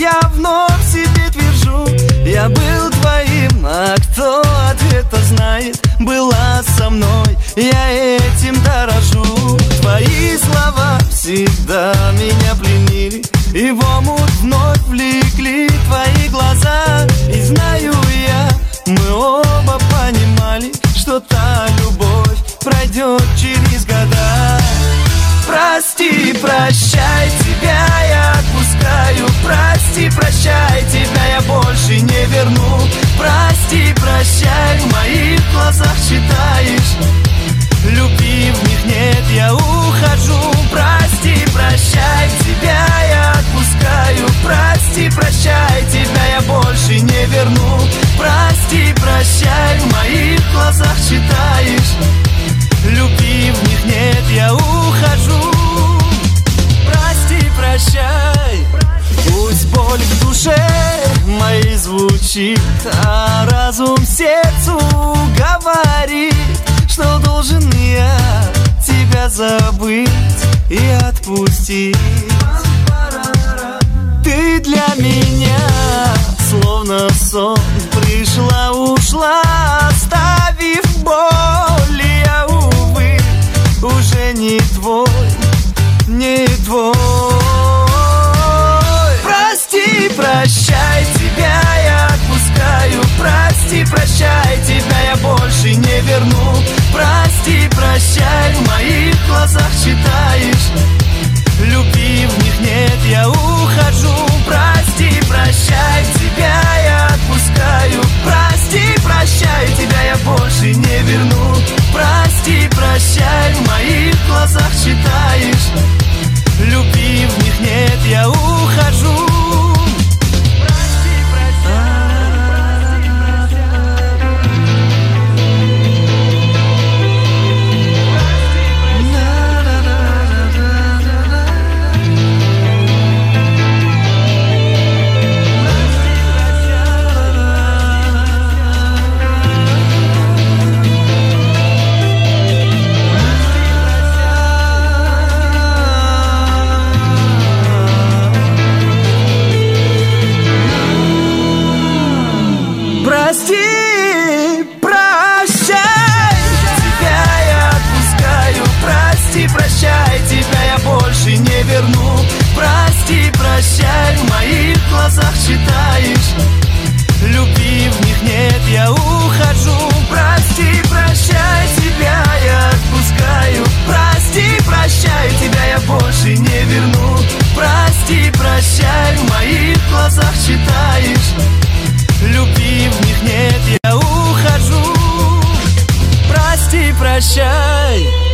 я вновь себе твержу: я был твоим, а кто ответа знает? Была со мной, я этим дорожу. Твои слова всегда меня пленили, и в омут вновь влекли твои глаза. И знаю я, мы оба понимали, что та любовь пройдет через года. Прости, прощай, тебя я отпускаю. Прости, прощай, тебя я больше не верну. Прости, прощай, в моих глазах читаешь: любви в них нет, я ухожу. Прости, прощай, тебя я отпускаю. Прости, прощай, тебя я больше не верну. Прости, прощай, в моих глазах читаешь: любви в них нет, я ухожу. Прости, прощай, пусть боль в душе моей звучит, а разум сердцу говорит, что должен я тебя забыть и отпустить. Ты для меня словно сон, пришла, ушла, оставив боль. Я, увы, уже не твой, не твой. Прости, прощай, тебя я отпускаю. Прости, прощай, тебя я больше не верну. Прости, прощай, в моих глазах читаешь: любви в них нет, я ухожу. Прости, прощай, тебя я отпускаю. Прости, прощай, тебя я больше не верну. Прости, прощай, в моих глазах читаешь: любви в них нет, я ухожу. Прости, прощай, тебя я отпускаю. Прости, прощай, тебя я больше не верну. Прости, прощай, в моих глазах читаешь: любви в них нет, я ухожу. Прости, прощай, тебя я отпускаю. Прости, прощай, тебя я больше не верну. Прости, прощай, в моих глазах читаешь: любви в них нет, я ухожу. Прости, прощай.